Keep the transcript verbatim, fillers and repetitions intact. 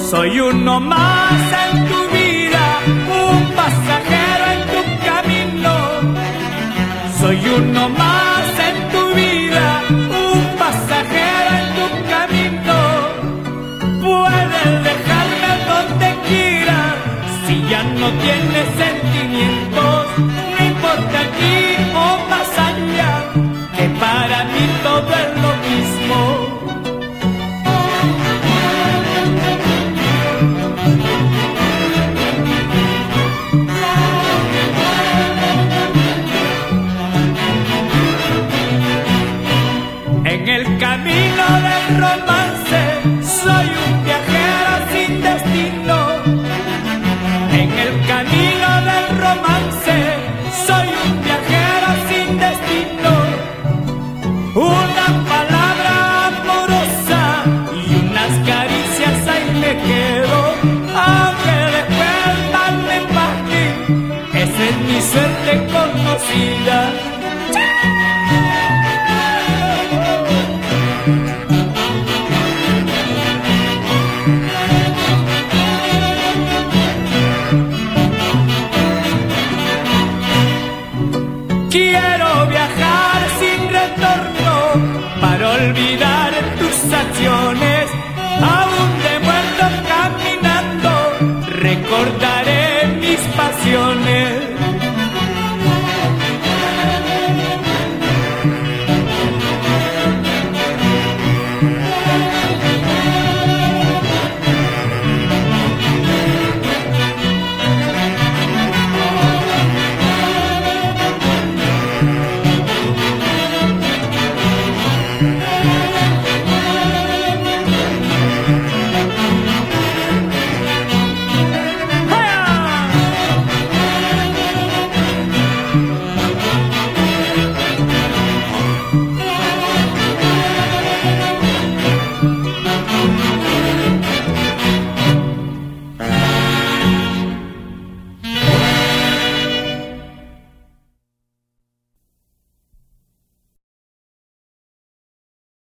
Soy uno más en tu vida, un pasajero en tu camino. Soy uno más en tu vida, un pasajero en tu camino. Puedes dejarme donde quieras, si ya no tienes sentimientos. No importa aquí o más allá, que para mí todo es lo mismo. En el camino del romance soy un viajero sin destino. En el camino del romance soy un viajero sin destino. Una palabra amorosa y unas caricias ahí me quedo. Aunque después mal me empaque, esa es mi suerte conocida.